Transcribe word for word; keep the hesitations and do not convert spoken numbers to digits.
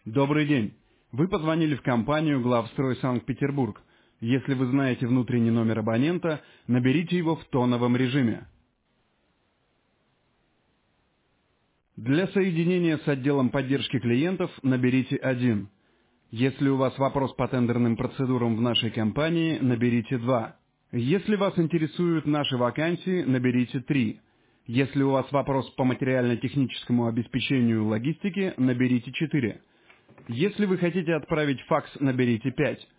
Добрый день. Вы позвонили в компанию «Главстрой Санкт-Петербург». Если вы знаете внутренний номер абонента, наберите его в тоновом режиме. Для соединения с отделом поддержки клиентов наберите один. Если у вас вопрос по тендерным процедурам в нашей компании, наберите два. Если вас интересуют наши вакансии, наберите три. Если у вас вопрос по материально-техническому обеспечению логистики, наберите четыре. Если вы хотите отправить факс, наберите пять.